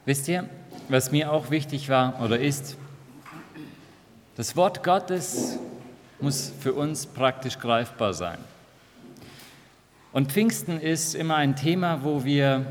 Wisst ihr, was mir auch wichtig war oder ist? Das Wort Gottes muss für uns praktisch greifbar sein. Und Pfingsten ist immer ein Thema, wo wir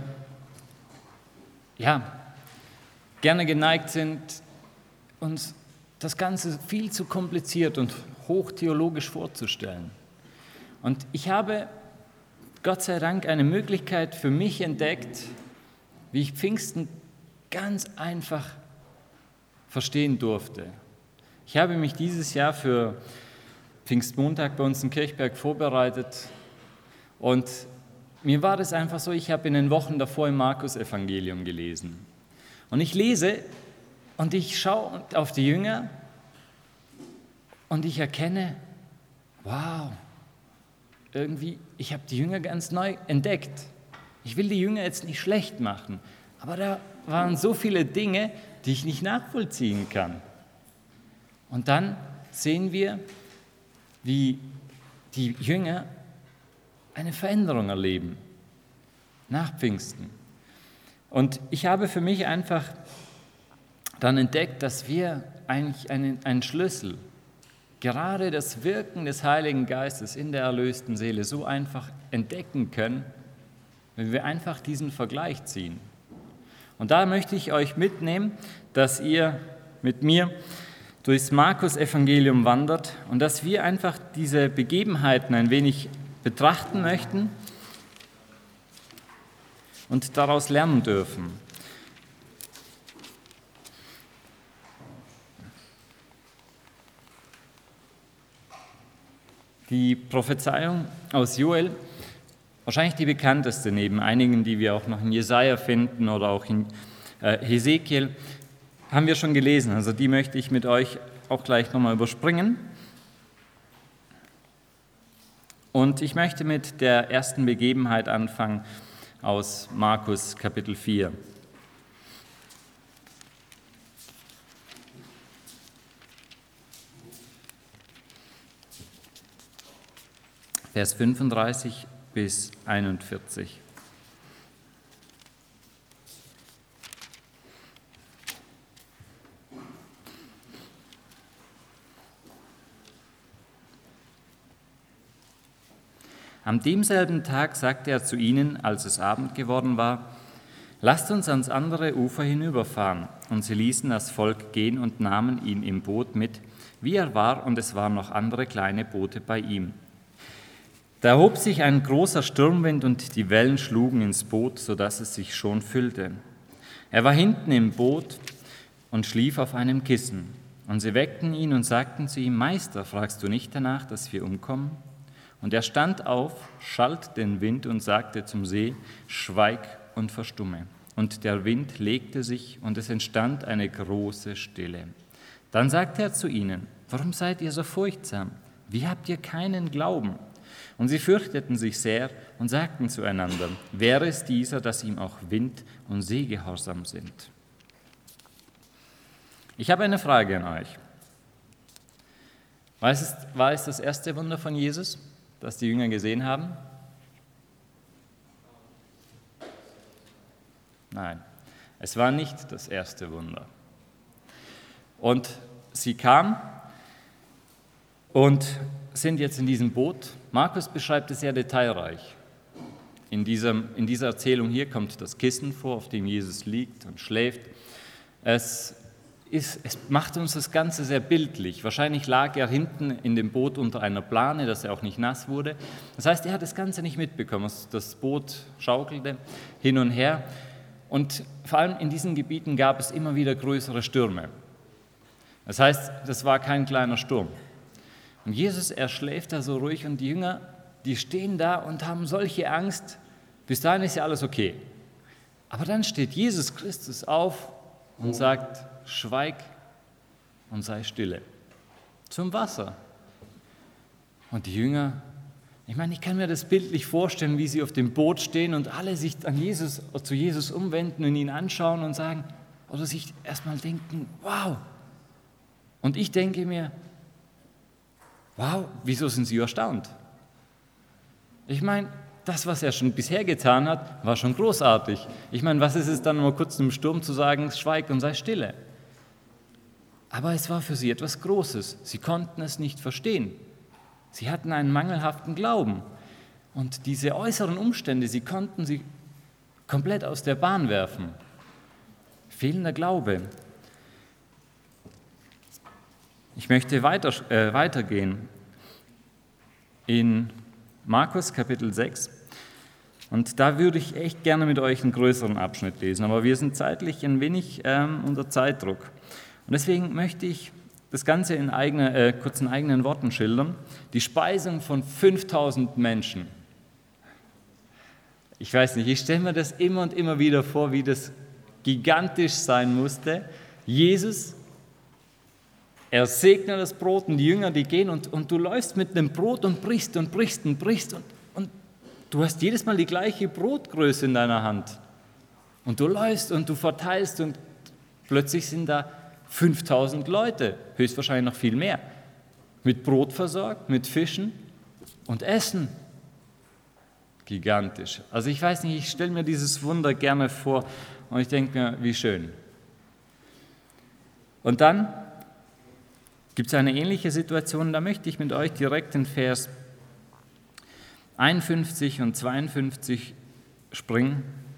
gerne geneigt sind, uns das Ganze viel zu kompliziert und hochtheologisch vorzustellen. Und ich habe, Gott sei Dank, eine Möglichkeit für mich entdeckt, wie ich Pfingsten ganz einfach verstehen durfte. Ich habe mich dieses Jahr für Pfingstmontag bei uns in Kirchberg vorbereitet und mir war das einfach so, ich habe in den Wochen davor im Markus-Evangelium gelesen. Und ich lese und ich schaue auf die Jünger und ich erkenne, wow, irgendwie, ich habe die Jünger ganz neu entdeckt. Ich will die Jünger jetzt nicht schlecht machen, aber da waren so viele Dinge, die ich nicht nachvollziehen kann. Und dann sehen wir, wie die Jünger eine Veränderung erleben nach Pfingsten. Und ich habe für mich einfach dann entdeckt, dass wir eigentlich einen Schlüssel, gerade das Wirken des Heiligen Geistes in der erlösten Seele so einfach entdecken können, wenn wir einfach diesen Vergleich ziehen. Und da möchte ich euch mitnehmen, dass ihr mit mir durchs Markus-Evangelium wandert und dass wir einfach diese Begebenheiten ein wenig betrachten möchten und daraus lernen dürfen. Die Prophezeiung aus Joel, wahrscheinlich die bekannteste neben einigen, die wir auch noch in Jesaja finden oder auch in Hesekiel, haben wir schon gelesen. Also die möchte ich mit euch auch gleich nochmal überspringen. Und ich möchte mit der ersten Begebenheit anfangen aus Markus Kapitel 4. Vers 35 bis 41. Am demselben Tag sagte er zu ihnen, als es Abend geworden war: Lasst uns ans andere Ufer hinüberfahren. Und sie ließen das Volk gehen und nahmen ihn im Boot mit, wie er war, und es waren noch andere kleine Boote bei ihm. Da erhob sich ein großer Sturmwind und die Wellen schlugen ins Boot, sodass es sich schon füllte. Er war hinten im Boot und schlief auf einem Kissen. Und sie weckten ihn und sagten zu ihm: Meister, fragst du nicht danach, dass wir umkommen? Und er stand auf, schalt den Wind und sagte zum See: Schweig und verstumme. Und der Wind legte sich und es entstand eine große Stille. Dann sagte er zu ihnen: Warum seid ihr so furchtsam? Wie habt ihr keinen Glauben? Und sie fürchteten sich sehr und sagten zueinander: Wer ist dieser, dass ihm auch Wind und See gehorsam sind? Ich habe eine Frage an euch. War es das erste Wunder von Jesus, das die Jünger gesehen haben? Nein, es war nicht das erste Wunder. Und sie kamen und sind jetzt in diesem Boot. Markus beschreibt es sehr detailreich. In dieser Erzählung hier kommt das Kissen vor, auf dem Jesus liegt und schläft. Es macht uns das Ganze sehr bildlich. Wahrscheinlich lag er hinten in dem Boot unter einer Plane, dass er auch nicht nass wurde. Das heißt, er hat das Ganze nicht mitbekommen. Das Boot schaukelte hin und her. Und vor allem in diesen Gebieten gab es immer wieder größere Stürme. Das heißt, das war kein kleiner Sturm. Und Jesus, er schläft da so ruhig und die Jünger, die stehen da und haben solche Angst. Bis dahin ist ja alles okay. Aber dann steht Jesus Christus auf und sagt: Schweig und sei stille. Zum Wasser. Und die Jünger, ich kann mir das bildlich vorstellen, wie sie auf dem Boot stehen und alle sich zu Jesus umwenden und ihn anschauen und sagen, oder sich erstmal denken: Wow. Und ich denke mir: Wow, wieso sind sie erstaunt? das, was er schon bisher getan hat, war schon großartig. Ich meine, was ist es dann, mal kurz im Sturm zu sagen, schweig und sei stille? Aber es war für sie etwas Großes. Sie konnten es nicht verstehen. Sie hatten einen mangelhaften Glauben. Und diese äußeren Umstände, sie konnten sie komplett aus der Bahn werfen. Fehlender Glaube. Ich möchte weitergehen in Markus Kapitel 6. Und da würde ich echt gerne mit euch einen größeren Abschnitt lesen, aber wir sind zeitlich ein wenig unter Zeitdruck. Und deswegen möchte ich das Ganze in kurz in eigenen Worten schildern. Die Speisung von 5000 Menschen. Ich weiß nicht, ich stelle mir das immer und immer wieder vor, wie das gigantisch sein musste. Jesus, er segnet das Brot und die Jünger, die gehen und du läufst mit einem Brot und brichst und brichst und brichst und du hast jedes Mal die gleiche Brotgröße in deiner Hand. Und du läufst und du verteilst und plötzlich sind da 5000 Leute, höchstwahrscheinlich noch viel mehr, mit Brot versorgt, mit Fischen und Essen. Gigantisch. Also ich weiß nicht, ich stelle mir dieses Wunder gerne vor und ich denke mir, wie schön. Und dann gibt es eine ähnliche Situation, da möchte ich mit euch direkt in Vers 51 und 52 springen.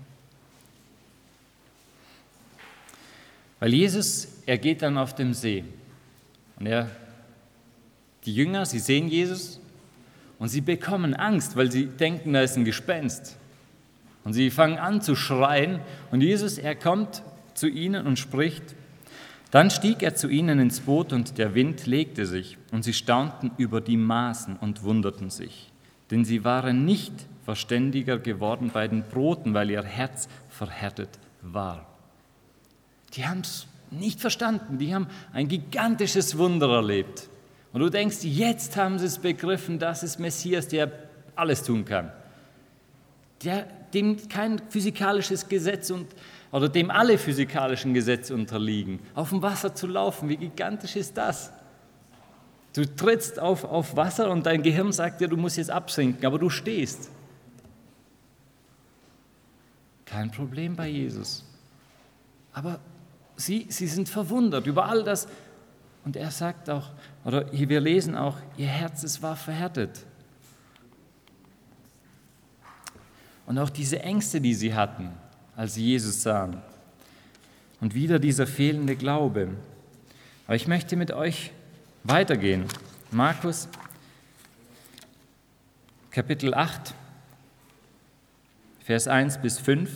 Weil Jesus, er geht dann auf dem See und die Jünger, sie sehen Jesus und sie bekommen Angst, weil sie denken, da ist ein Gespenst. Und sie fangen an zu schreien und Jesus, er kommt zu ihnen und spricht. Dann stieg er zu ihnen ins Boot und der Wind legte sich und sie staunten über die Maßen und wunderten sich. Denn sie waren nicht verständiger geworden bei den Broten, weil ihr Herz verhärtet war. Die haben es nicht verstanden, die haben ein gigantisches Wunder erlebt. Und du denkst, jetzt haben sie es begriffen, das ist Messias, der alles tun kann. Dem kein physikalisches Gesetz oder dem alle physikalischen Gesetze unterliegen. Auf dem Wasser zu laufen, wie gigantisch ist das? Du trittst auf Wasser und dein Gehirn sagt dir, du musst jetzt absinken, aber du stehst. Kein Problem bei Jesus. Aber sie sind verwundert über all das. Und er sagt auch, oder wir lesen auch, ihr Herz, es war verhärtet. Und auch diese Ängste, die sie hatten, als sie Jesus sahen. Und wieder dieser fehlende Glaube. Aber ich möchte mit euch weitergehen. Markus, Kapitel 8, Vers 1 bis 5.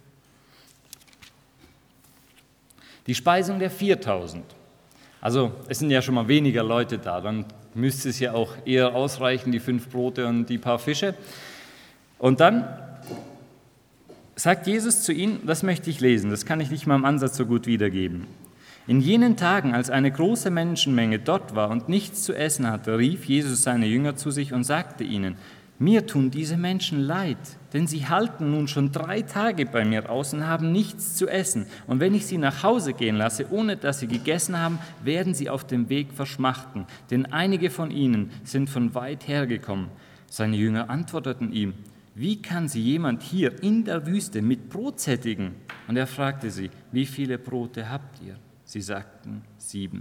Die Speisung der 4000. Also es sind ja schon mal weniger Leute da, dann müsste es ja auch eher ausreichen, die 5 Brote und die paar Fische. Und dann sagt Jesus zu ihnen, das möchte ich lesen, das kann ich nicht mal im Ansatz so gut wiedergeben. In jenen Tagen, als eine große Menschenmenge dort war und nichts zu essen hatte, rief Jesus seine Jünger zu sich und sagte ihnen, mir tun diese Menschen leid, denn sie halten nun schon 3 Tage bei mir aus und haben nichts zu essen. Und wenn ich sie nach Hause gehen lasse, ohne dass sie gegessen haben, werden sie auf dem Weg verschmachten, denn einige von ihnen sind von weit hergekommen. Seine Jünger antworteten ihm, wie kann sie jemand hier in der Wüste mit Brot sättigen? Und er fragte sie, wie viele Brote habt ihr? Sie sagten 7.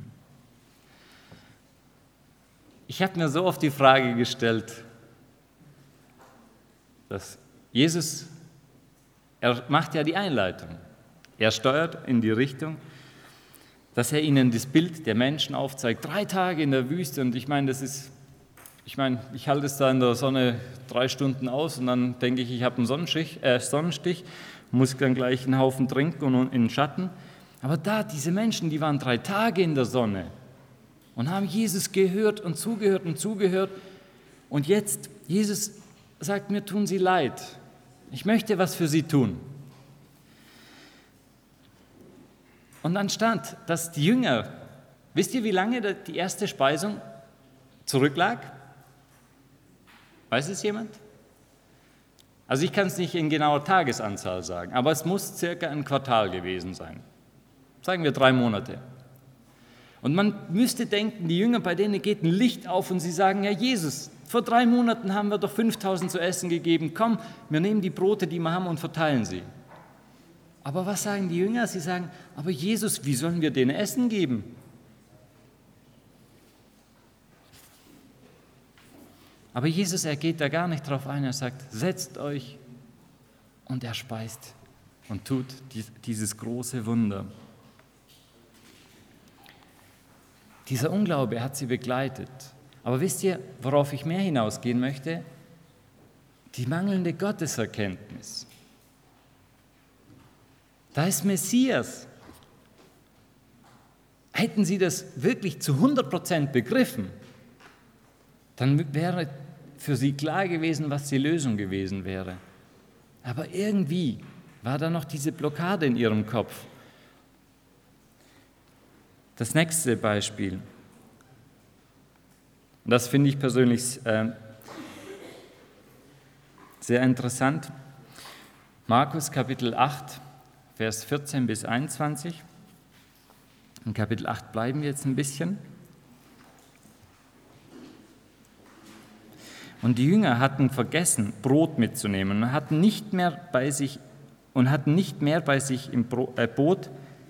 Ich habe mir so oft die Frage gestellt, dass Jesus, er macht ja die Einleitung. Er steuert in die Richtung, dass er ihnen das Bild der Menschen aufzeigt. 3 Tage in der Wüste und ich meine, ich halte es da in der Sonne 3 Stunden aus und dann denke ich habe einen Sonnenstich, muss dann gleich einen Haufen trinken und in den Schatten. Aber da, diese Menschen, die waren 3 Tage in der Sonne und haben Jesus gehört und zugehört und zugehört. Und jetzt, Jesus sagt, mir tun sie leid. Ich möchte was für sie tun. Und dann stand, dass die Jünger, wisst ihr, wie lange die erste Speisung zurücklag? Weiß es jemand? Also ich kann es nicht in genauer Tagesanzahl sagen, aber es muss circa ein Quartal gewesen sein. Sagen wir 3 Monate. Und man müsste denken, die Jünger, bei denen geht ein Licht auf und sie sagen, ja Jesus, Vor 3 Monaten haben wir doch 5.000 zu essen gegeben. Komm, wir nehmen die Brote, die wir haben und verteilen sie. Aber was sagen die Jünger? Sie sagen, aber Jesus, wie sollen wir denen Essen geben? Aber Jesus, er geht da gar nicht drauf ein. Er sagt, setzt euch, und er speist und tut dieses große Wunder. Dieser Unglaube hat sie begleitet. Aber wisst ihr, worauf ich mehr hinausgehen möchte? Die mangelnde Gotteserkenntnis. Da ist Messias. Hätten sie das wirklich zu 100% begriffen, dann wäre für sie klar gewesen, was die Lösung gewesen wäre. Aber irgendwie war da noch diese Blockade in ihrem Kopf. Das nächste Beispiel, und das finde ich persönlich sehr interessant, Markus Kapitel 8, Vers 14 bis 21. In Kapitel 8 bleiben wir jetzt ein bisschen. Und die Jünger hatten vergessen, Brot mitzunehmen und hatten nicht mehr bei sich im Boot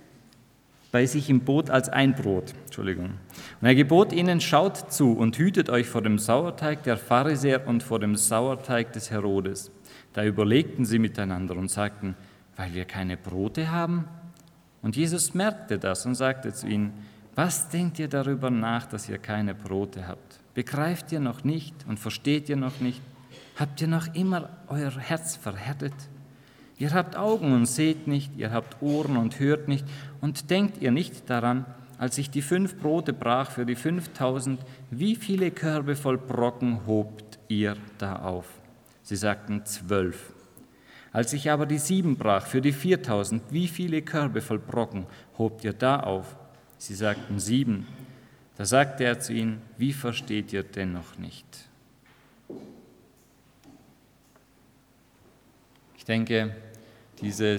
als ein Brot. Und er gebot ihnen, schaut zu und hütet euch vor dem Sauerteig der Pharisäer und vor dem Sauerteig des Herodes. Da überlegten sie miteinander und sagten, weil wir keine Brote haben? Und Jesus merkte das und sagte zu ihnen, was denkt ihr darüber nach, dass ihr keine Brote habt? Begreift ihr noch nicht und versteht ihr noch nicht? Habt ihr noch immer euer Herz verhärtet? Ihr habt Augen und seht nicht, ihr habt Ohren und hört nicht. Und denkt ihr nicht daran, als ich die 5 Brote brach für die 5.000, wie viele Körbe voll Brocken hobt ihr da auf? Sie sagten 12. Als ich aber die 7 brach für die 4.000, wie viele Körbe voll Brocken hobt ihr da auf? Sie sagten 7. Da sagte er zu ihnen, wie versteht ihr denn noch nicht? Ich denke, diese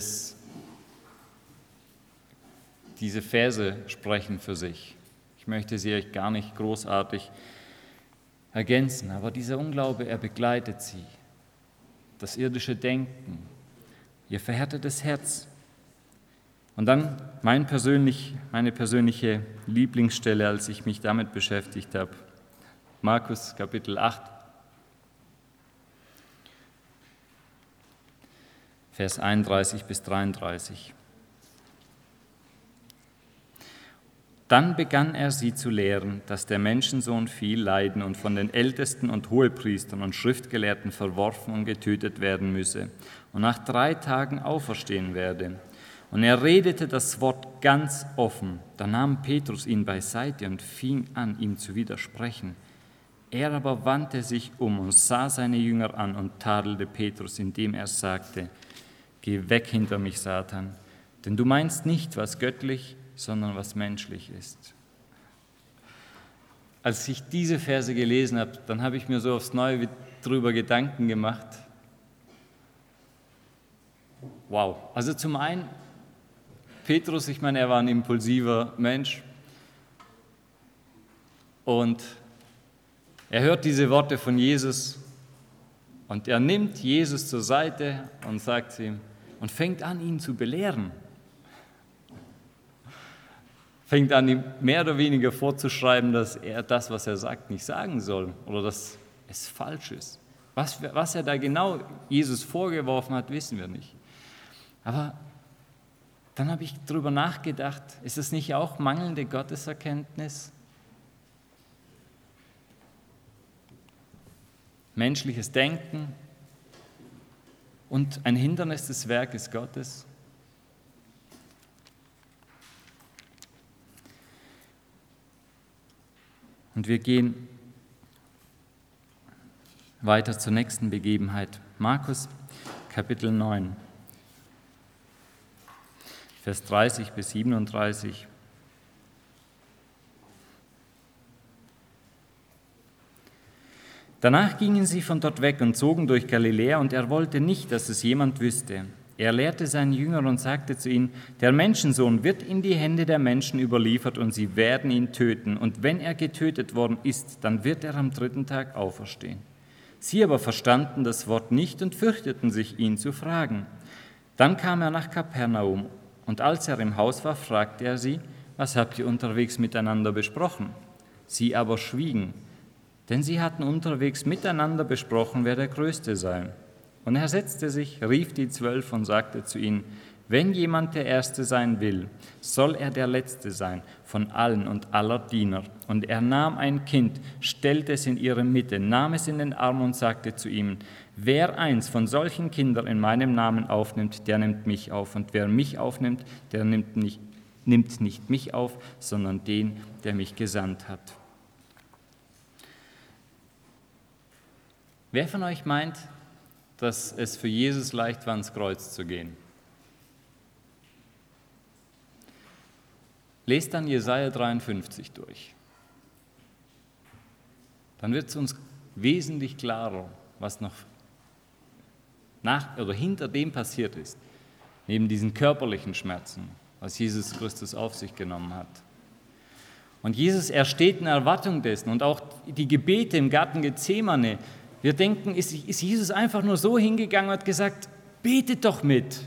Verse sprechen für sich. Ich möchte sie euch gar nicht großartig ergänzen, aber dieser Unglaube, er begleitet sie. Das irdische Denken, ihr verhärtetes Herz. Und dann meine persönliche Lieblingsstelle, als ich mich damit beschäftigt habe, Markus Kapitel 8, Vers 31 bis 33. Dann begann er sie zu lehren, dass der Menschensohn viel leiden und von den Ältesten und Hohepriestern und Schriftgelehrten verworfen und getötet werden müsse und nach 3 Tagen auferstehen werde. Und er redete das Wort ganz offen. Da nahm Petrus ihn beiseite und fing an, ihm zu widersprechen. Er aber wandte sich um und sah seine Jünger an und tadelte Petrus, indem er sagte, geh weg hinter mich, Satan, denn du meinst nicht, was göttlich, sondern was menschlich ist. Als ich diese Verse gelesen habe, dann habe ich mir so aufs Neue darüber Gedanken gemacht. Wow, also zum einen, Petrus, ich meine, er war ein impulsiver Mensch und er hört diese Worte von Jesus und er nimmt Jesus zur Seite und sagt ihm und fängt an, ihn zu belehren. Fängt an, ihm mehr oder weniger vorzuschreiben, dass er das, was er sagt, nicht sagen soll oder dass es falsch ist. Was er da genau Jesus vorgeworfen hat, wissen wir nicht. Aber dann habe ich darüber nachgedacht, ist es nicht auch mangelnde Gotteserkenntnis? Menschliches Denken und ein Hindernis des Werkes Gottes? Und wir gehen weiter zur nächsten Begebenheit. Markus, Kapitel 9, Vers 30 bis 37. Danach gingen sie von dort weg und zogen durch Galiläa, und er wollte nicht, dass es jemand wüsste. Er lehrte seine Jünger und sagte zu ihnen, der Menschensohn wird in die Hände der Menschen überliefert und sie werden ihn töten. Und wenn er getötet worden ist, dann wird er am 3. Tag auferstehen. Sie aber verstanden das Wort nicht und fürchteten sich, ihn zu fragen. Dann kam er nach Kapernaum und als er im Haus war, fragte er sie, was habt ihr unterwegs miteinander besprochen? Sie aber schwiegen, denn sie hatten unterwegs miteinander besprochen, wer der Größte sei. Und er setzte sich, rief die 12 und sagte zu ihnen, wenn jemand der Erste sein will, soll er der Letzte sein von allen und aller Diener. Und er nahm ein Kind, stellte es in ihre Mitte, nahm es in den Arm und sagte zu ihm, wer eins von solchen Kindern in meinem Namen aufnimmt, der nimmt mich auf. Und wer mich aufnimmt, der nimmt nicht mich auf, sondern den, der mich gesandt hat. Wer von euch meint, dass es für Jesus leicht war, ans Kreuz zu gehen? Lest dann Jesaja 53 durch. Dann wird es uns wesentlich klarer, was noch nach oder hinter dem passiert ist, neben diesen körperlichen Schmerzen, was Jesus Christus auf sich genommen hat. Und Jesus, er steht in Erwartung dessen und auch die Gebete im Garten Gethsemane. Wir denken, ist Jesus einfach nur so hingegangen und hat gesagt, betet doch mit.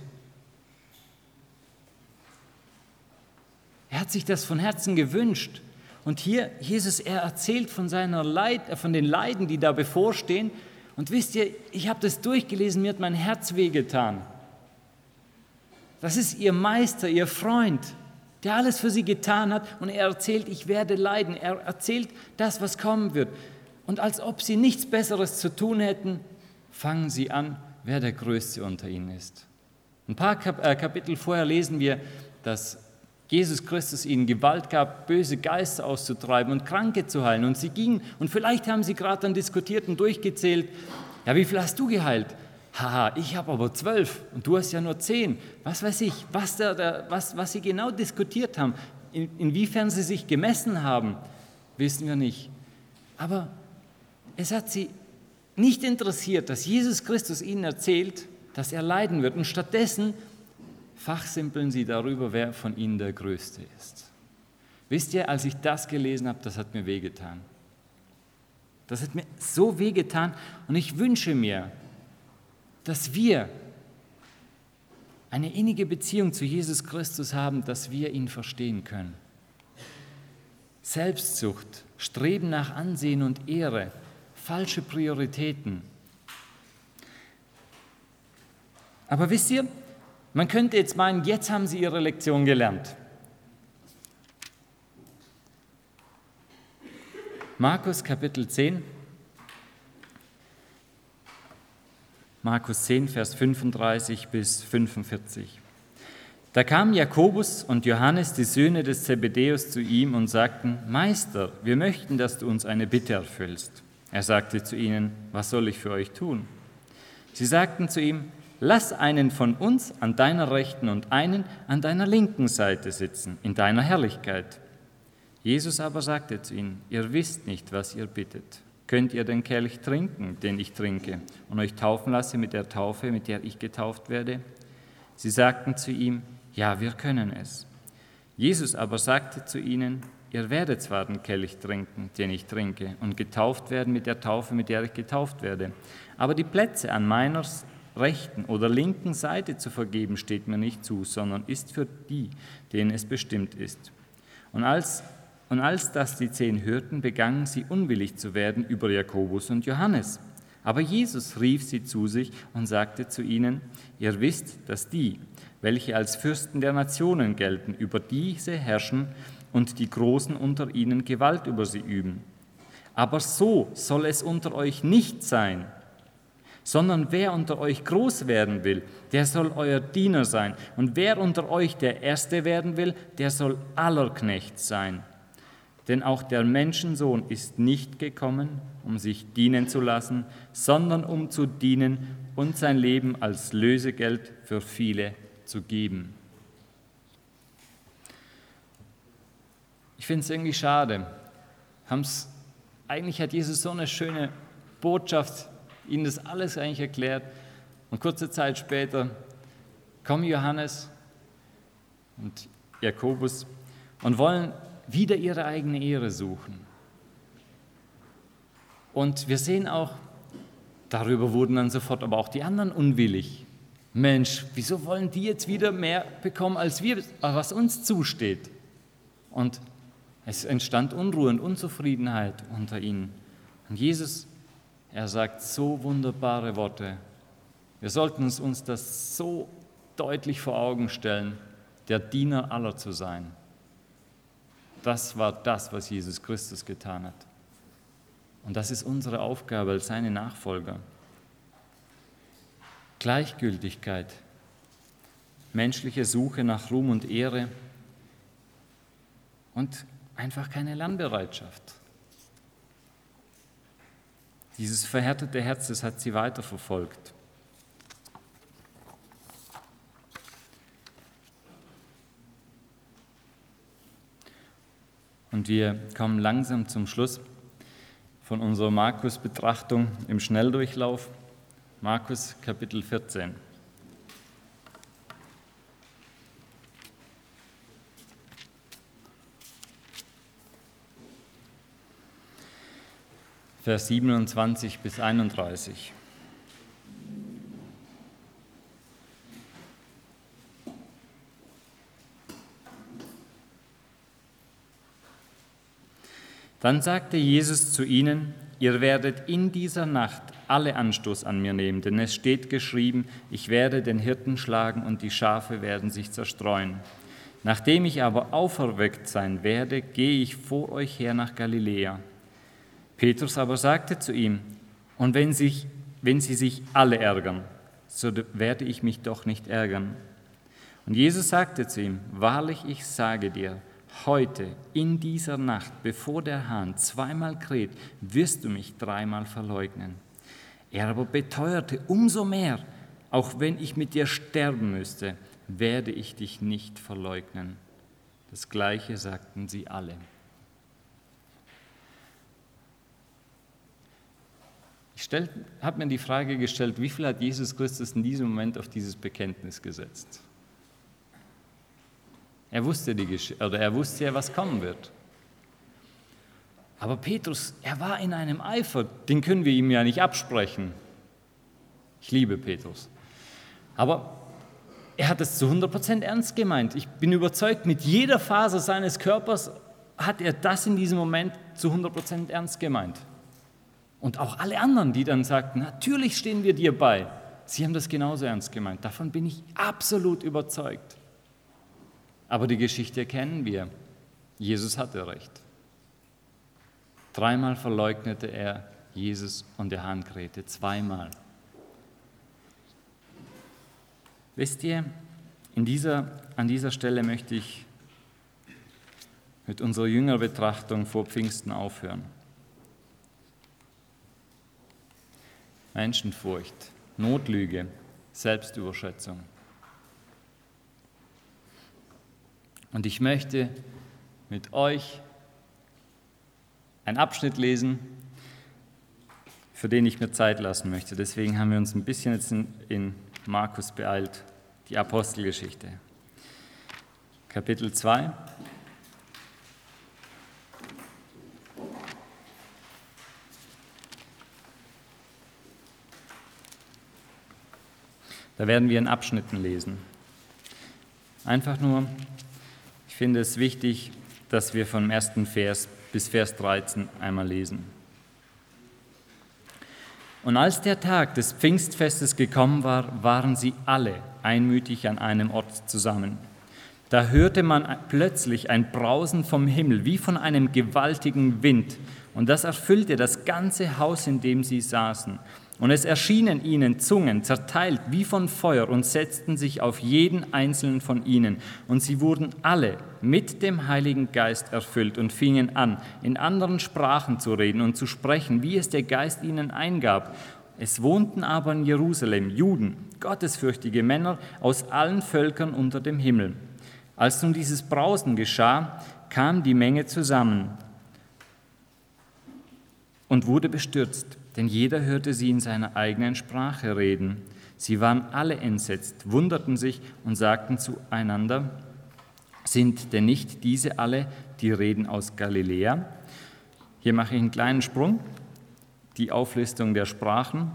Er hat sich das von Herzen gewünscht. Und hier, Jesus, er erzählt von von den Leiden, die da bevorstehen. Und wisst ihr, ich habe das durchgelesen, mir hat mein Herz wehgetan. Das ist ihr Meister, ihr Freund, der alles für sie getan hat. Und er erzählt, ich werde leiden. Er erzählt das, was kommen wird. Und als ob sie nichts Besseres zu tun hätten, fangen sie an, wer der Größte unter ihnen ist. Ein paar Kapitel vorher lesen wir, dass Jesus Christus ihnen Gewalt gab, böse Geister auszutreiben und Kranke zu heilen. Und sie gingen, und vielleicht haben sie gerade dann diskutiert und durchgezählt, ja, wie viel hast du geheilt? Haha, ich habe aber 12 und du hast ja nur 10. Was weiß ich, was sie genau diskutiert haben, inwiefern sie sich gemessen haben, wissen wir nicht. Aber es hat sie nicht interessiert, dass Jesus Christus ihnen erzählt, dass er leiden wird. Und stattdessen fachsimpeln sie darüber, wer von ihnen der Größte ist. Wisst ihr, als ich das gelesen habe, das hat mir wehgetan. Das hat mir so wehgetan und ich wünsche mir, dass wir eine innige Beziehung zu Jesus Christus haben, dass wir ihn verstehen können. Selbstsucht, Streben nach Ansehen und Ehre, falsche Prioritäten. Aber wisst ihr, man könnte jetzt meinen, jetzt haben sie ihre Lektion gelernt. Markus Kapitel 10, Markus 10, Vers 35 bis 45. Da kamen Jakobus und Johannes, die Söhne des Zebedäus, zu ihm und sagten, Meister, wir möchten, dass du uns eine Bitte erfüllst. Er sagte zu ihnen, was soll ich für euch tun? Sie sagten zu ihm, lass einen von uns an deiner rechten und einen an deiner linken Seite sitzen, in deiner Herrlichkeit. Jesus aber sagte zu ihnen, ihr wisst nicht, was ihr bittet. Könnt ihr den Kelch trinken, den ich trinke, und euch taufen lasse mit der Taufe, mit der ich getauft werde? Sie sagten zu ihm, ja, wir können es. Jesus aber sagte zu ihnen, ihr werdet zwar den Kelch trinken, den ich trinke, und getauft werden mit der Taufe, mit der ich getauft werde, aber die Plätze an meiner rechten oder linken Seite zu vergeben, steht mir nicht zu, sondern ist für die, denen es bestimmt ist. Und als das die 10 hörten, begannen sie unwillig zu werden über Jakobus und Johannes. Aber Jesus rief sie zu sich und sagte zu ihnen, ihr wisst, dass die, welche als Fürsten der Nationen gelten, über diese herrschen und die Großen unter ihnen Gewalt über sie üben. Aber so soll es unter euch nicht sein, sondern wer unter euch groß werden will, der soll euer Diener sein. Und wer unter euch der Erste werden will, der soll aller Knecht sein. Denn auch der Menschensohn ist nicht gekommen, um sich dienen zu lassen, sondern um zu dienen und sein Leben als Lösegeld für viele zu geben. Ich finde es irgendwie schade. Eigentlich hat Jesus so eine schöne Botschaft, ihnen das alles eigentlich erklärt. Und kurze Zeit später kommen Johannes und Jakobus und wollen wieder ihre eigene Ehre suchen. Und wir sehen auch, darüber wurden dann sofort aber auch die anderen unwillig. Mensch, wieso wollen die jetzt wieder mehr bekommen, als wir, was uns zusteht? Und es entstand Unruhe und Unzufriedenheit unter ihnen. Und Jesus, er sagt so wunderbare Worte. Wir sollten uns das so deutlich vor Augen stellen, der Diener aller zu sein. Das war das, was Jesus Christus getan hat. Und das ist unsere Aufgabe als seine Nachfolger. Gleichgültigkeit, menschliche Suche nach Ruhm und Ehre und einfach keine Lernbereitschaft. Dieses verhärtete Herz, das hat sie weiterverfolgt. Und wir kommen langsam zum Schluss von unserer Markus-Betrachtung im Schnelldurchlauf. Markus Kapitel 14. Vers 27 bis 31. Dann sagte Jesus zu ihnen: Ihr werdet in dieser Nacht alle Anstoß an mir nehmen, denn es steht geschrieben, ich werde den Hirten schlagen und die Schafe werden sich zerstreuen. Nachdem ich aber auferweckt sein werde, gehe ich vor euch her nach Galiläa. Petrus aber sagte zu ihm: Und wenn sie sich alle ärgern, so werde ich mich doch nicht ärgern. Und Jesus sagte zu ihm: Wahrlich, ich sage dir, heute, in dieser Nacht, bevor der Hahn zweimal kräht, wirst du mich dreimal verleugnen. Er aber beteuerte umso mehr: Auch wenn ich mit dir sterben müsste, werde ich dich nicht verleugnen. Das Gleiche sagten sie alle. Ich habe mir die Frage gestellt, wie viel hat Jesus Christus in diesem Moment auf dieses Bekenntnis gesetzt? Er wusste ja, was kommen wird. Aber Petrus, er war in einem Eifer, den können wir ihm ja nicht absprechen. Ich liebe Petrus. Aber er hat es zu 100% ernst gemeint. Ich bin überzeugt, mit jeder Faser seines Körpers hat er das in diesem Moment zu 100% ernst gemeint. Und auch alle anderen, die dann sagten, natürlich stehen wir dir bei, sie haben das genauso ernst gemeint. Davon bin ich absolut überzeugt. Aber die Geschichte kennen wir. Jesus hatte recht. Dreimal verleugnete er Jesus und der Hahn krähte, zweimal. Wisst ihr, an dieser Stelle möchte ich mit unserer Jüngerbetrachtung vor Pfingsten aufhören. Menschenfurcht, Notlüge, Selbstüberschätzung. Und ich möchte mit euch einen Abschnitt lesen, für den ich mir Zeit lassen möchte. Deswegen haben wir uns ein bisschen jetzt in Markus beeilt, die Apostelgeschichte. Kapitel 2. Da werden wir in Abschnitten lesen. Einfach nur, ich finde es wichtig, dass wir vom 1. Vers bis Vers 13 einmal lesen. Und als der Tag des Pfingstfestes gekommen war, waren sie alle einmütig an einem Ort zusammen. Da hörte man plötzlich ein Brausen vom Himmel, wie von einem gewaltigen Wind, und das erfüllte das ganze Haus, in dem sie saßen. Und es erschienen ihnen Zungen, zerteilt wie von Feuer, und setzten sich auf jeden einzelnen von ihnen. Und sie wurden alle mit dem Heiligen Geist erfüllt und fingen an, in anderen Sprachen zu reden und zu sprechen, wie es der Geist ihnen eingab. Es wohnten aber in Jerusalem Juden, gottesfürchtige Männer aus allen Völkern unter dem Himmel. Als nun dieses Brausen geschah, kam die Menge zusammen und wurde bestürzt, denn jeder hörte sie in seiner eigenen Sprache reden. Sie waren alle entsetzt, wunderten sich und sagten zueinander, sind denn nicht diese alle, die reden aus Galiläa? Hier mache ich einen kleinen Sprung, die Auflistung der Sprachen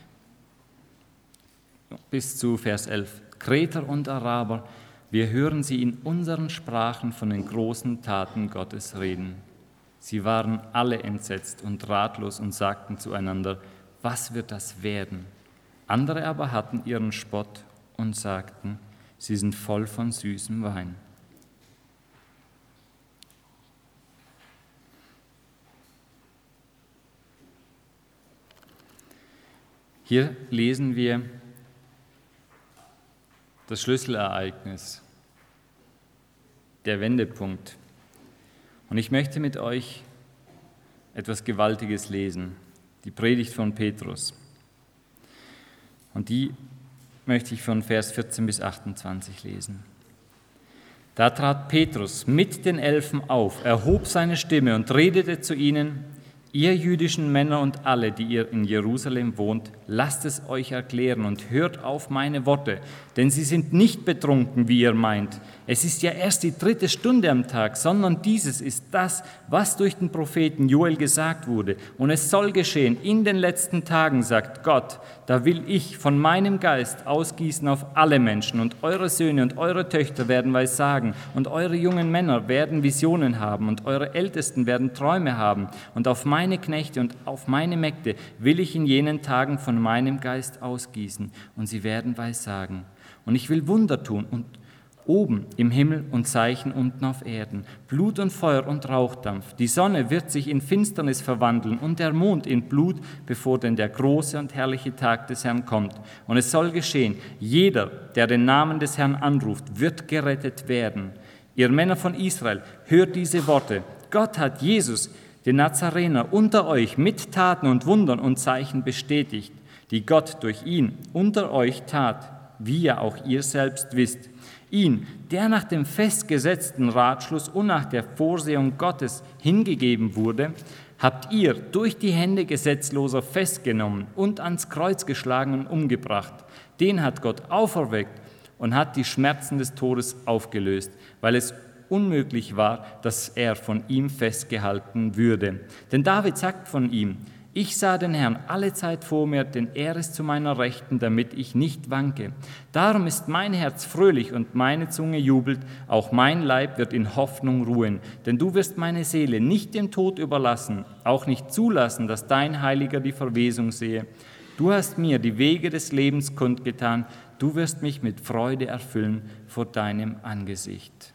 bis zu Vers 11. Kreter und Araber, wir hören sie in unseren Sprachen von den großen Taten Gottes reden. Sie waren alle entsetzt und ratlos und sagten zueinander, was wird das werden? Andere aber hatten ihren Spott und sagten, sie sind voll von süßem Wein. Hier lesen wir das Schlüsselereignis, der Wendepunkt. Und ich möchte mit euch etwas Gewaltiges lesen, die Predigt von Petrus. Und die möchte ich von Vers 14 bis 28 lesen. Da trat Petrus mit den 11 auf, erhob seine Stimme und redete zu ihnen, ihr jüdischen Männer und alle, die ihr in Jerusalem wohnt, lasst es euch erklären und hört auf meine Worte, denn sie sind nicht betrunken, wie ihr meint. Es ist ja erst die 3. Stunde am Tag, sondern dieses ist das, was durch den Propheten Joel gesagt wurde. Und es soll geschehen, in den letzten Tagen, sagt Gott, da will ich von meinem Geist ausgießen auf alle Menschen und eure Söhne und eure Töchter werden Weissagen und eure jungen Männer werden Visionen haben und eure Ältesten werden Träume haben und auf meine Knechte und auf meine Mägde will ich in jenen Tagen von meinem Geist ausgießen und sie werden Weissagen. Und ich will Wunder tun und oben im Himmel und Zeichen unten auf Erden, Blut und Feuer und Rauchdampf. Die Sonne wird sich in Finsternis verwandeln und der Mond in Blut, bevor denn der große und herrliche Tag des Herrn kommt. Und es soll geschehen, jeder, der den Namen des Herrn anruft, wird gerettet werden. Ihr Männer von Israel, hört diese Worte. Gott hat Jesus, den Nazarener, unter euch mit Taten und Wundern und Zeichen bestätigt, die Gott durch ihn unter euch tat, wie ja auch ihr selbst wisst. Ihn, der nach dem festgesetzten Ratschluss und nach der Vorsehung Gottes hingegeben wurde, habt ihr durch die Hände Gesetzloser festgenommen und ans Kreuz geschlagen und umgebracht. Den hat Gott auferweckt und hat die Schmerzen des Todes aufgelöst, weil es unmöglich war, dass er von ihm festgehalten würde. Denn David sagt von ihm, ich sah den Herrn alle Zeit vor mir, denn er ist zu meiner Rechten, damit ich nicht wanke. Darum ist mein Herz fröhlich und meine Zunge jubelt, auch mein Leib wird in Hoffnung ruhen. Denn du wirst meine Seele nicht dem Tod überlassen, auch nicht zulassen, dass dein Heiliger die Verwesung sehe. Du hast mir die Wege des Lebens kundgetan, du wirst mich mit Freude erfüllen vor deinem Angesicht.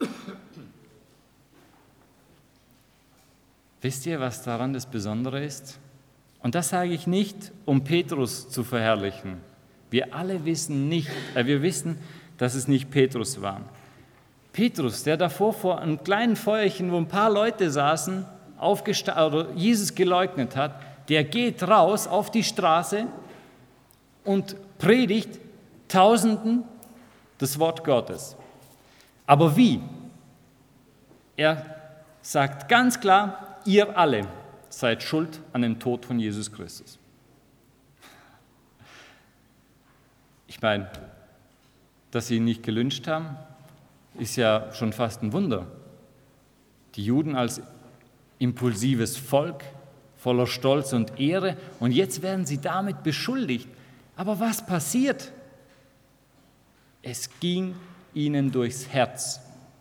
Wisst ihr, was daran das Besondere ist? Und das sage ich nicht, um Petrus zu verherrlichen. Wir alle wissen wir wissen, dass es nicht Petrus war. Petrus, der davor vor einem kleinen Feuerchen, wo ein paar Leute saßen, oder Jesus geleugnet hat, der geht raus auf die Straße und predigt Tausenden das Wort Gottes. Aber wie? Er sagt ganz klar, ihr alle seid schuld an dem Tod von Jesus Christus. Ich meine, dass sie ihn nicht gelyncht haben, ist ja schon fast ein Wunder. Die Juden als impulsives Volk, voller Stolz und Ehre, und jetzt werden sie damit beschuldigt. Aber was passiert? Es ging ihnen durchs Herz,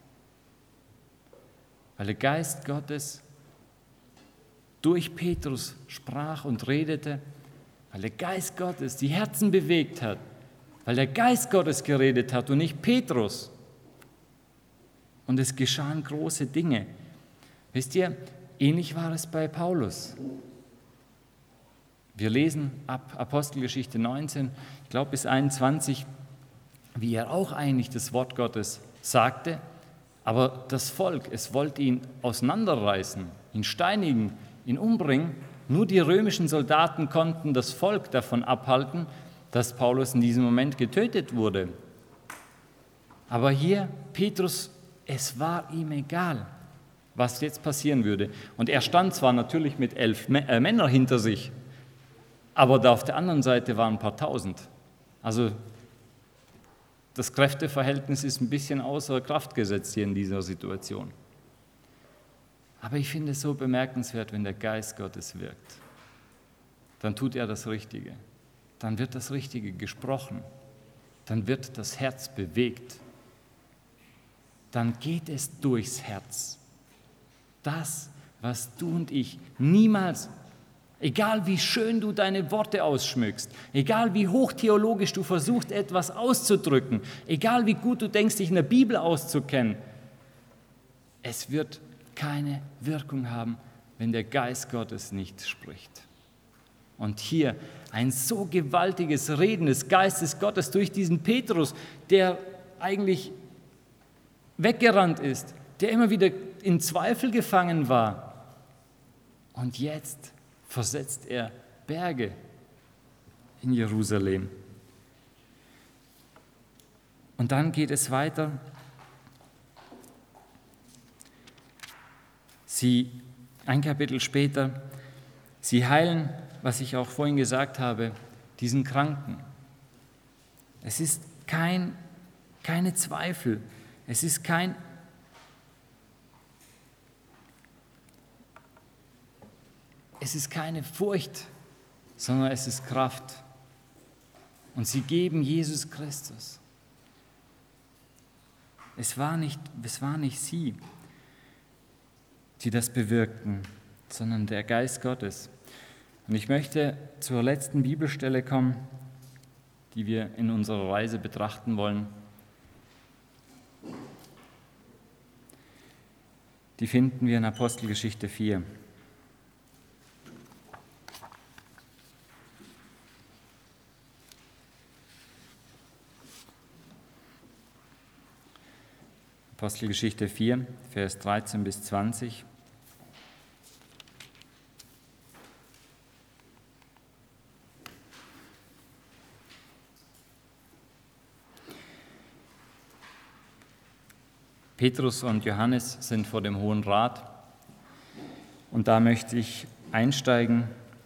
weil der Geist Gottes durch Petrus sprach und redete, weil der Geist Gottes die Herzen bewegt hat, weil der Geist Gottes geredet hat und nicht Petrus. Und es geschahen große Dinge. Wisst ihr, ähnlich war es bei Paulus. Wir lesen ab Apostelgeschichte 19, ich glaube bis 21, wie er auch eigentlich das Wort Gottes sagte, aber das Volk, es wollte ihn auseinanderreißen, ihn steinigen, ihn umbringen. Nur die römischen Soldaten konnten das Volk davon abhalten, dass Paulus in diesem Moment getötet wurde. Aber hier, Petrus, es war ihm egal, was jetzt passieren würde. Und er stand zwar natürlich mit 11 Männern hinter sich, aber da auf der anderen Seite waren ein paar Tausend. Also das Kräfteverhältnis ist ein bisschen außer Kraft gesetzt hier in dieser Situation. Aber ich finde es so bemerkenswert, wenn der Geist Gottes wirkt. Dann tut er das Richtige. Dann wird das Richtige gesprochen. Dann wird das Herz bewegt. Dann geht es durchs Herz. Das, was du und ich niemals, egal wie schön du deine Worte ausschmückst, egal wie hochtheologisch du versuchst, etwas auszudrücken, egal wie gut du denkst, dich in der Bibel auszukennen, es wird keine Wirkung haben, wenn der Geist Gottes nicht spricht. Und hier ein so gewaltiges Reden des Geistes Gottes durch diesen Petrus, der eigentlich weggerannt ist, der immer wieder in Zweifel gefangen war. Und jetzt versetzt er Berge in Jerusalem. Und dann geht es weiter. Ein Kapitel später, sie heilen, was ich auch vorhin gesagt habe, diesen Kranken. Es ist keine Zweifel, es ist keine Furcht, sondern es ist Kraft. Und sie geben Jesus Christus. Es war nicht sie, die das bewirkten, sondern der Geist Gottes. Und ich möchte zur letzten Bibelstelle kommen, die wir in unserer Reise betrachten wollen. Die finden wir in Apostelgeschichte 4. Apostelgeschichte 4, Vers 13 bis 20. Petrus und Johannes sind vor dem Hohen Rat und da möchte ich einsteigen.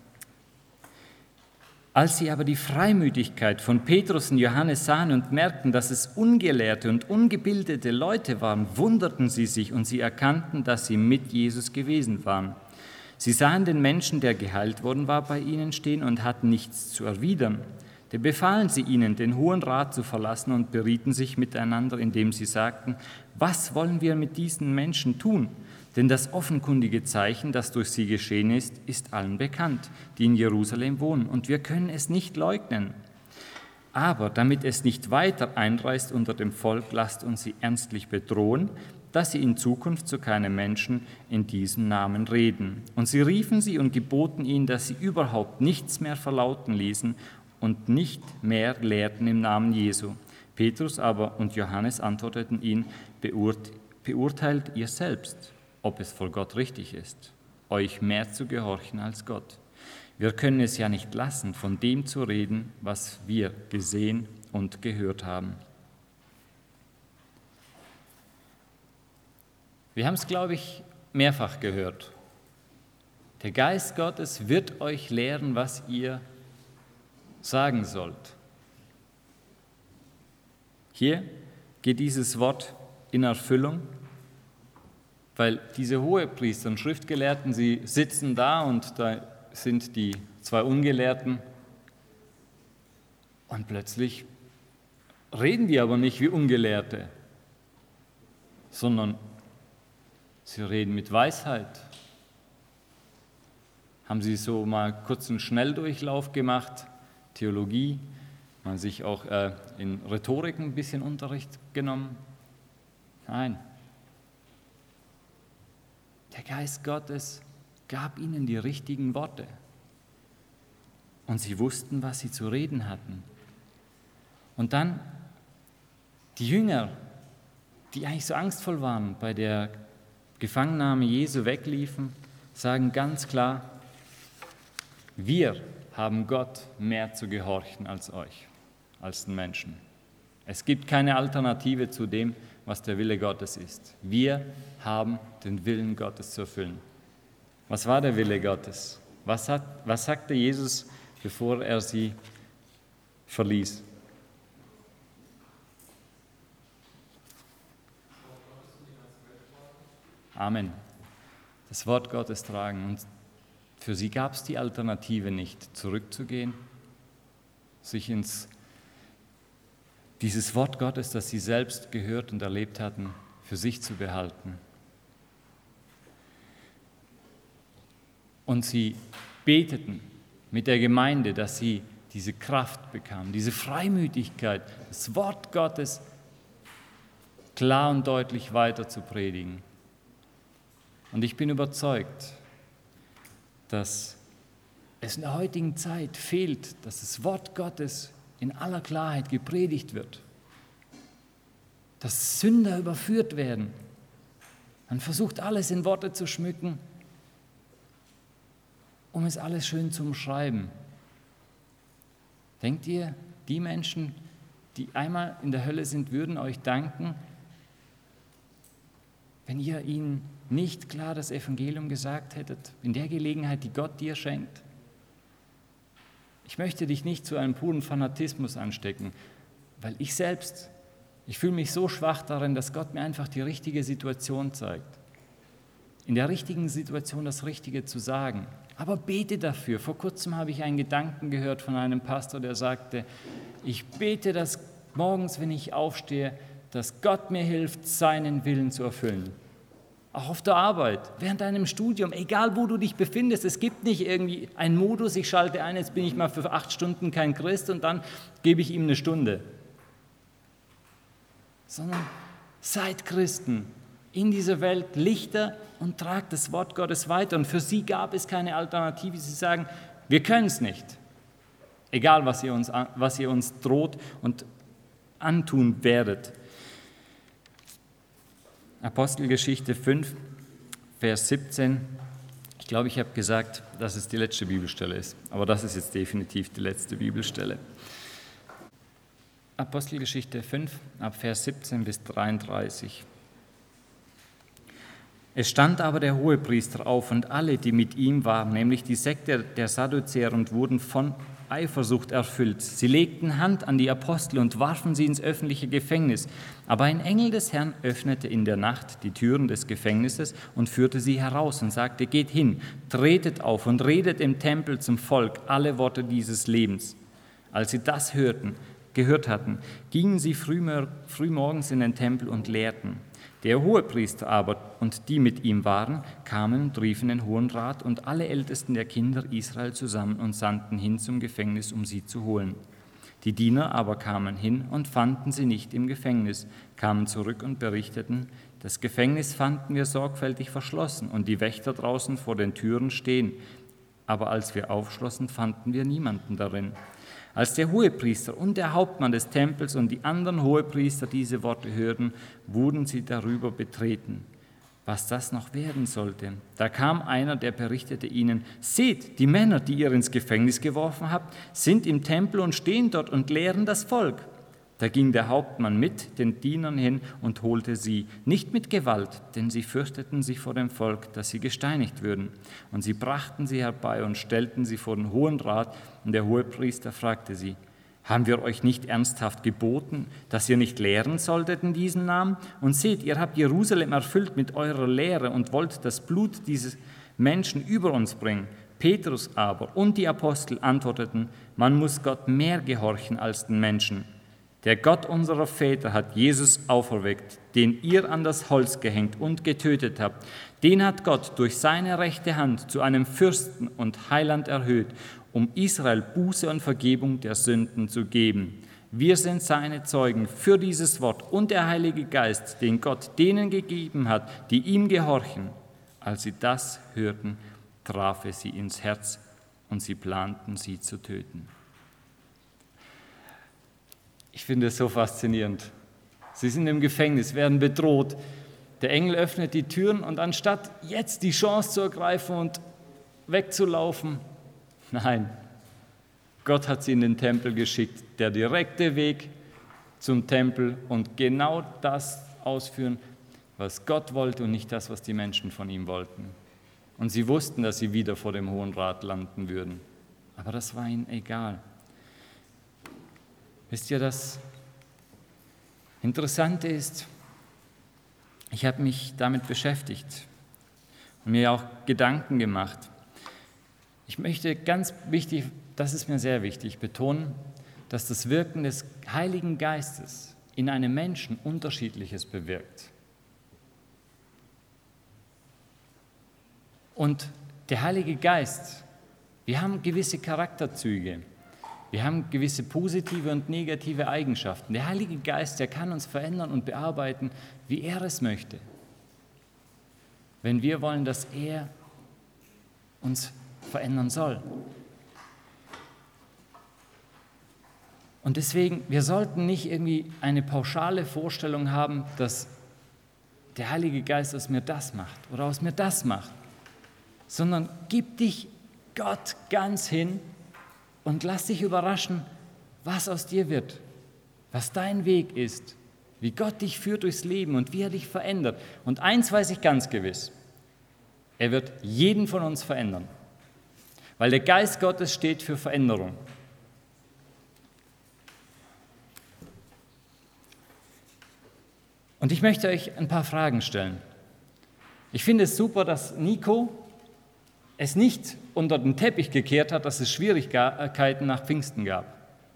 Als sie aber die Freimütigkeit von Petrus und Johannes sahen und merkten, dass es ungelehrte und ungebildete Leute waren, wunderten sie sich und sie erkannten, dass sie mit Jesus gewesen waren. Sie sahen den Menschen, der geheilt worden war, bei ihnen stehen und hatten nichts zu erwidern. Da befahlen sie ihnen, den Hohen Rat zu verlassen und berieten sich miteinander, indem sie sagten, was wollen wir mit diesen Menschen tun? Denn das offenkundige Zeichen, das durch sie geschehen ist, ist allen bekannt, die in Jerusalem wohnen, und wir können es nicht leugnen. Aber damit es nicht weiter einreißt unter dem Volk, lasst uns sie ernstlich bedrohen, dass sie in Zukunft zu keinem Menschen in diesem Namen reden. Und sie riefen sie und geboten ihnen, dass sie überhaupt nichts mehr verlauten ließen und nicht mehr lehrten im Namen Jesu. Petrus aber und Johannes antworteten ihnen, beurteilt ihr selbst, ob es vor Gott richtig ist, euch mehr zu gehorchen als Gott. Wir können es ja nicht lassen, von dem zu reden, was wir gesehen und gehört haben. Wir haben es, glaube ich, mehrfach gehört. Der Geist Gottes wird euch lehren, was ihr sagen sollt. Hier geht dieses Wort in Erfüllung, weil diese Hohepriester und Schriftgelehrten, sie sitzen da und da sind die zwei Ungelehrten und plötzlich reden die aber nicht wie Ungelehrte, sondern sie reden mit Weisheit. Haben sie so mal kurz einen Schnelldurchlauf gemacht, Theologie, man sich auch in Rhetorik ein bisschen Unterricht genommen? Nein. Der Geist Gottes gab ihnen die richtigen Worte und sie wussten, was sie zu reden hatten. Und dann die Jünger, die eigentlich so angstvoll waren, bei der Gefangennahme Jesu wegliefen, sagen ganz klar, wir haben Gott mehr zu gehorchen als euch, als den Menschen. Es gibt keine Alternative zu dem, was der Wille Gottes ist. Wir haben den Willen Gottes zu erfüllen. Was war der Wille Gottes? Was sagte Jesus, bevor er sie verließ? Amen. Das Wort Gottes tragen. Und für sie gab es die Alternative nicht, zurückzugehen, sich dieses Wort Gottes, das sie selbst gehört und erlebt hatten, für sich zu behalten. Und sie beteten mit der Gemeinde, dass sie diese Kraft bekamen, diese Freimütigkeit, das Wort Gottes klar und deutlich weiter zu predigen. Und ich bin überzeugt, dass es in der heutigen Zeit fehlt, dass das Wort Gottes in aller Klarheit gepredigt wird, dass Sünder überführt werden. Man versucht alles in Worte zu schmücken, um es alles schön zu umschreiben. Denkt ihr, die Menschen, die einmal in der Hölle sind, würden euch danken, wenn ihr ihnen nicht klar das Evangelium gesagt hättet, in der Gelegenheit, die Gott dir schenkt? Ich möchte dich nicht zu einem puren Fanatismus anstecken, weil ich fühle mich so schwach darin, dass Gott mir einfach die richtige Situation zeigt. In der richtigen Situation das Richtige zu sagen. Aber bete dafür. Vor kurzem habe ich einen Gedanken gehört von einem Pastor, der sagte, ich bete, dass morgens, wenn ich aufstehe, dass Gott mir hilft, seinen Willen zu erfüllen. Auch auf der Arbeit, während deinem Studium, egal wo du dich befindest, es gibt nicht irgendwie einen Modus, ich schalte ein, jetzt bin ich mal für 8 Stunden kein Christ und dann gebe ich ihm eine Stunde. Sondern seid Christen in dieser Welt, Lichter und tragt das Wort Gottes weiter. Und für sie gab es keine Alternative. Sie sagen, wir können es nicht. Egal, was ihr uns droht und antun werdet. Apostelgeschichte 5, Vers 17. Ich glaube, ich habe gesagt, dass es die letzte Bibelstelle ist. Aber das ist jetzt definitiv die letzte Bibelstelle. Apostelgeschichte 5, ab Vers 17 bis 33. Es stand aber der Hohepriester auf und alle, die mit ihm waren, nämlich die Sekte der Sadduzäer, und wurden von Eifersucht erfüllt. Sie legten Hand an die Apostel und warfen sie ins öffentliche Gefängnis. Aber ein Engel des Herrn öffnete in der Nacht die Türen des Gefängnisses und führte sie heraus und sagte, geht hin, tretet auf und redet im Tempel zum Volk alle Worte dieses Lebens. Als sie das gehört hatten, gingen sie frühmorgens in den Tempel und lehrten. Der Hohepriester aber und die mit ihm waren, kamen und riefen den Hohen Rat und alle Ältesten der Kinder Israel zusammen und sandten hin zum Gefängnis, um sie zu holen. Die Diener aber kamen hin und fanden sie nicht im Gefängnis, kamen zurück und berichteten, das Gefängnis fanden wir sorgfältig verschlossen und die Wächter draußen vor den Türen stehen. Aber als wir aufschlossen, fanden wir niemanden darin. Als der Hohepriester und der Hauptmann des Tempels und die anderen Hohepriester diese Worte hörten, wurden sie darüber betreten, was das noch werden sollte. Da kam einer, der berichtete ihnen, seht, die Männer, die ihr ins Gefängnis geworfen habt, sind im Tempel und stehen dort und lehren das Volk. Da ging der Hauptmann mit den Dienern hin und holte sie, nicht mit Gewalt, denn sie fürchteten sich vor dem Volk, dass sie gesteinigt würden. Und sie brachten sie herbei und stellten sie vor den Hohen Rat, und der Hohepriester fragte sie, haben wir euch nicht ernsthaft geboten, dass ihr nicht lehren solltet in diesem Namen? Und seht, ihr habt Jerusalem erfüllt mit eurer Lehre und wollt das Blut dieses Menschen über uns bringen. Petrus aber und die Apostel antworteten, man muss Gott mehr gehorchen als den Menschen. Der Gott unserer Väter hat Jesus auferweckt, den ihr an das Holz gehängt und getötet habt. Den hat Gott durch seine rechte Hand zu einem Fürsten und Heiland erhöht, um Israel Buße und Vergebung der Sünden zu geben. Wir sind seine Zeugen für dieses Wort und der Heilige Geist, den Gott denen gegeben hat, die ihm gehorchen. Als sie das hörten, traf es sie ins Herz und sie planten, sie zu töten. Ich finde es so faszinierend. Sie sind im Gefängnis, werden bedroht. Der Engel öffnet die Türen und anstatt jetzt die Chance zu ergreifen und wegzulaufen, nein, Gott hat sie in den Tempel geschickt, der direkte Weg zum Tempel und genau das ausführen, was Gott wollte und nicht das, was die Menschen von ihm wollten. Und sie wussten, dass sie wieder vor dem Hohen Rat landen würden. Aber das war ihnen egal. Wisst ihr, das Interessante ist, ich habe mich damit beschäftigt und mir auch Gedanken gemacht. Ich möchte ganz wichtig, das ist mir sehr wichtig, betonen, dass das Wirken des Heiligen Geistes in einem Menschen Unterschiedliches bewirkt. Und der Heilige Geist, wir haben gewisse Charakterzüge, wir haben gewisse positive und negative Eigenschaften. Der Heilige Geist, der kann uns verändern und bearbeiten, wie er es möchte. Wenn wir wollen, dass er uns verändern soll. Und deswegen, wir sollten nicht irgendwie eine pauschale Vorstellung haben, dass der Heilige Geist aus mir das macht oder aus mir das macht, sondern gib dich Gott ganz hin und lass dich überraschen, was aus dir wird, was dein Weg ist, wie Gott dich führt durchs Leben und wie er dich verändert. Und eins weiß ich ganz gewiss, er wird jeden von uns verändern, weil der Geist Gottes steht für Veränderung. Und ich möchte euch ein paar Fragen stellen. Ich finde es super, dass Nico es nicht unter den Teppich gekehrt hat, dass es Schwierigkeiten nach Pfingsten gab.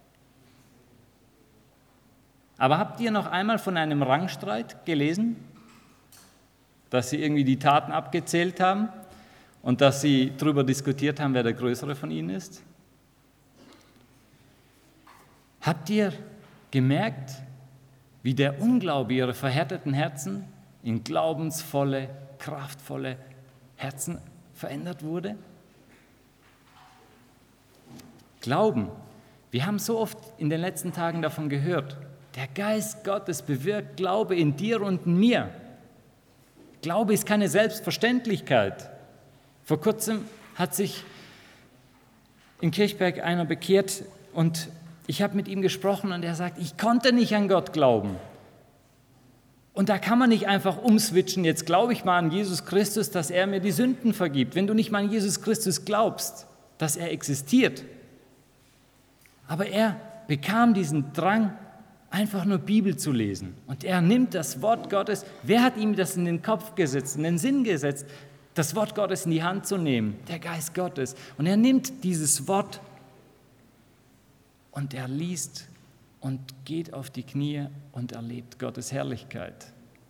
Aber habt ihr noch einmal von einem Rangstreit gelesen, dass sie irgendwie die Taten abgezählt haben und dass sie darüber diskutiert haben, wer der Größere von ihnen ist? Habt ihr gemerkt, wie der Unglaube ihrer verhärteten Herzen in glaubensvolle, kraftvolle Herzen verändert wurde? Glauben. Wir haben so oft in den letzten Tagen davon gehört. Der Geist Gottes bewirkt Glaube in dir und in mir. Glaube ist keine Selbstverständlichkeit. Vor kurzem hat sich in Kirchberg einer bekehrt und ich habe mit ihm gesprochen und er sagt, ich konnte nicht an Gott glauben. Und da kann man nicht einfach umswitchen, jetzt glaube ich mal an Jesus Christus, dass er mir die Sünden vergibt. Wenn du nicht mal an Jesus Christus glaubst, dass er existiert. Aber er bekam diesen Drang, einfach nur Bibel zu lesen. Und er nimmt das Wort Gottes, wer hat ihm das in den Kopf gesetzt, in den Sinn gesetzt, das Wort Gottes in die Hand zu nehmen? Der Geist Gottes. Und er nimmt dieses Wort und er liest und geht auf die Knie und erlebt Gottes Herrlichkeit.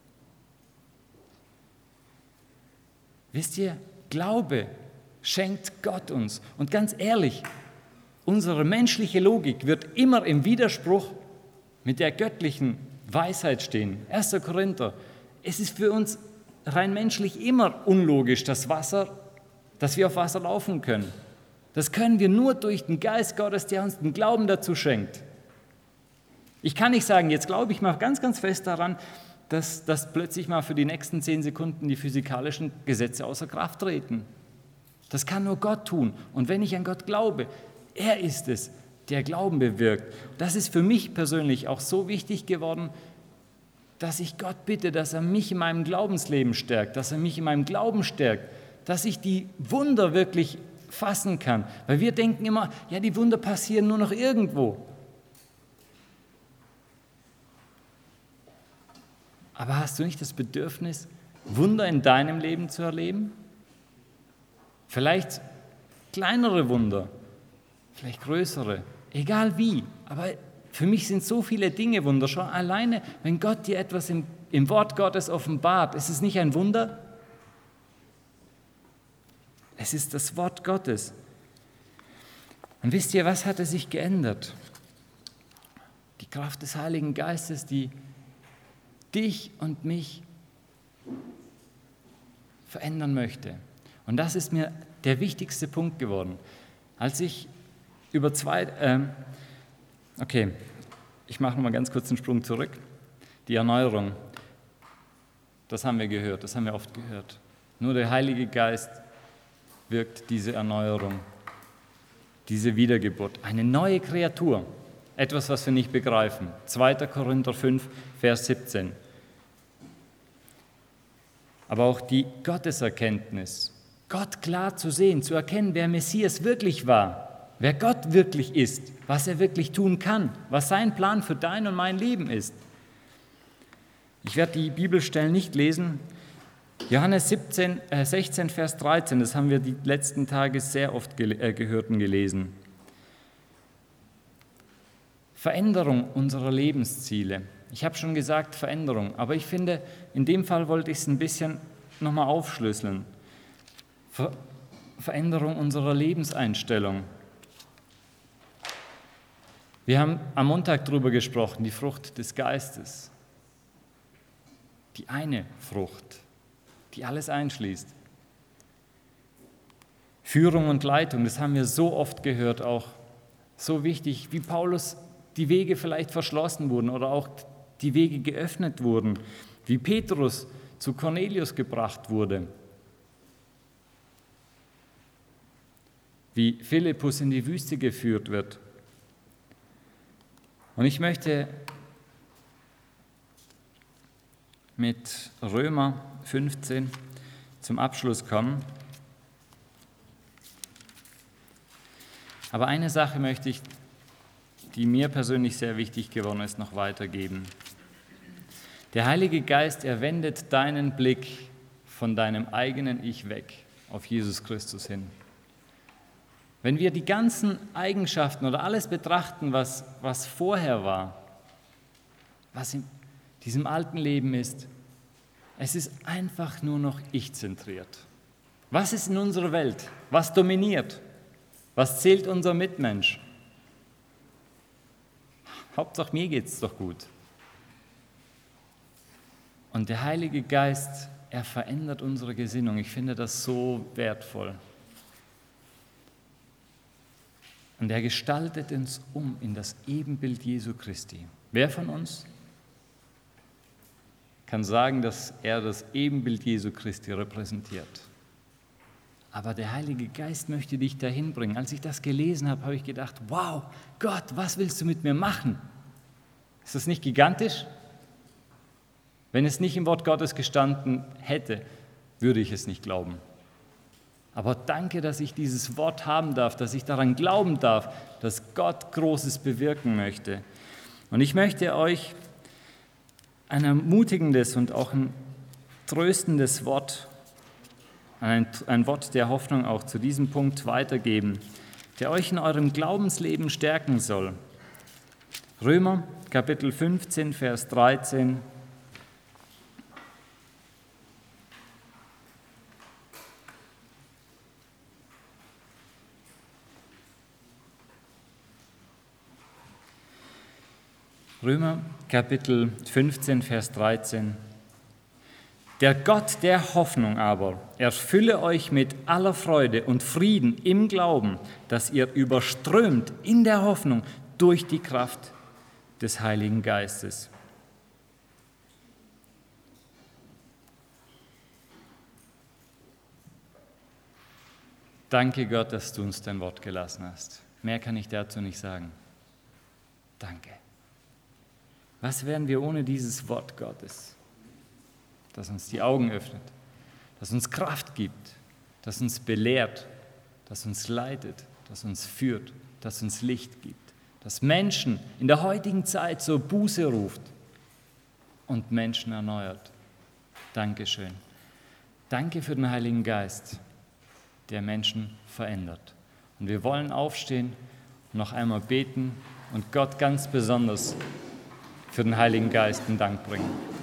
Wisst ihr, Glaube schenkt Gott uns. Und ganz ehrlich, unsere menschliche Logik wird immer im Widerspruch mit der göttlichen Weisheit stehen. 1. Korinther, es ist für uns rein menschlich immer unlogisch, dass wir auf Wasser laufen können. Das können wir nur durch den Geist Gottes, der uns den Glauben dazu schenkt. Ich kann nicht sagen, jetzt glaube ich mal ganz, ganz fest daran, dass plötzlich mal für die nächsten 10 Sekunden die physikalischen Gesetze außer Kraft treten. Das kann nur Gott tun. Und wenn ich an Gott glaube, er ist es, der Glauben bewirkt. Das ist für mich persönlich auch so wichtig geworden, dass ich Gott bitte, dass er mich in meinem Glaubensleben stärkt, dass er mich in meinem Glauben stärkt, dass ich die Wunder wirklich fassen kann. Weil wir denken immer, ja, die Wunder passieren nur noch irgendwo. Aber hast du nicht das Bedürfnis, Wunder in deinem Leben zu erleben? Vielleicht kleinere Wunder, vielleicht größere, egal wie. Aber für mich sind so viele Dinge Wunder. Schon alleine, wenn Gott dir etwas im Wort Gottes offenbart, ist es nicht ein Wunder? Es ist das Wort Gottes. Und wisst ihr, was hatte sich geändert? Die Kraft des Heiligen Geistes, die dich und mich verändern möchte. Und das ist mir der wichtigste Punkt geworden. Als ich ich mache nochmal ganz kurz einen Sprung zurück. Die Erneuerung, das haben wir gehört, das haben wir oft gehört. Nur der Heilige Geist wirkt diese Erneuerung, diese Wiedergeburt, eine neue Kreatur, etwas, was wir nicht begreifen. 2. Korinther 5, Vers 17. Aber auch die Gotteserkenntnis, Gott klar zu sehen, zu erkennen, wer Messias wirklich war, wer Gott wirklich ist, was er wirklich tun kann, was sein Plan für dein und mein Leben ist. Ich werde die Bibelstellen nicht lesen. Johannes 16, Vers 13, das haben wir die letzten Tage sehr oft gehört und gelesen. Veränderung unserer Lebensziele. Ich habe schon gesagt Veränderung, aber ich finde, in dem Fall wollte ich es ein bisschen nochmal aufschlüsseln. Veränderung unserer Lebenseinstellung. Wir haben am Montag darüber gesprochen, die Frucht des Geistes. Die eine Frucht, die alles einschließt. Führung und Leitung, das haben wir so oft gehört, auch so wichtig, wie Paulus die Wege vielleicht verschlossen wurden oder auch die Wege geöffnet wurden, wie Petrus zu Cornelius gebracht wurde, wie Philippus in die Wüste geführt wird. Und ich möchte mit Römer 15 zum Abschluss kommen. Aber eine Sache möchte ich, die mir persönlich sehr wichtig geworden ist, noch weitergeben. Der Heilige Geist, er wendet deinen Blick von deinem eigenen Ich weg auf Jesus Christus hin. Wenn wir die ganzen Eigenschaften oder alles betrachten, was vorher war, was in diesem alten Leben ist, es ist einfach nur noch ich-zentriert. Was ist in unserer Welt? Was dominiert? Was zählt unser Mitmensch? Hauptsache mir geht es doch gut. Und der Heilige Geist, er verändert unsere Gesinnung. Ich finde das so wertvoll. Und er gestaltet uns um in das Ebenbild Jesu Christi. Wer von uns kann sagen, dass er das Ebenbild Jesu Christi repräsentiert? Aber der Heilige Geist möchte dich dahin bringen. Als ich das gelesen habe, habe ich gedacht, wow, Gott, was willst du mit mir machen? Ist das nicht gigantisch? Wenn es nicht im Wort Gottes gestanden hätte, würde ich es nicht glauben. Aber danke, dass ich dieses Wort haben darf, dass ich daran glauben darf, dass Gott Großes bewirken möchte. Und ich möchte euch ein ermutigendes und auch ein tröstendes Wort, ein Wort der Hoffnung auch zu diesem Punkt weitergeben, der euch in eurem Glaubensleben stärken soll. Römer, Kapitel 15, Vers 13. Römer, Kapitel 15, Vers 13. Der Gott der Hoffnung aber erfülle euch mit aller Freude und Frieden im Glauben, dass ihr überströmt in der Hoffnung durch die Kraft des Heiligen Geistes. Danke Gott, dass du uns dein Wort gelassen hast. Mehr kann ich dazu nicht sagen. Danke. Was wären wir ohne dieses Wort Gottes, das uns die Augen öffnet, das uns Kraft gibt, das uns belehrt, das uns leitet, das uns führt, das uns Licht gibt, das Menschen in der heutigen Zeit zur Buße ruft und Menschen erneuert. Dankeschön. Danke für den Heiligen Geist, der Menschen verändert. Und wir wollen aufstehen und noch einmal beten und Gott ganz besonders für den Heiligen Geist in Dank bringen.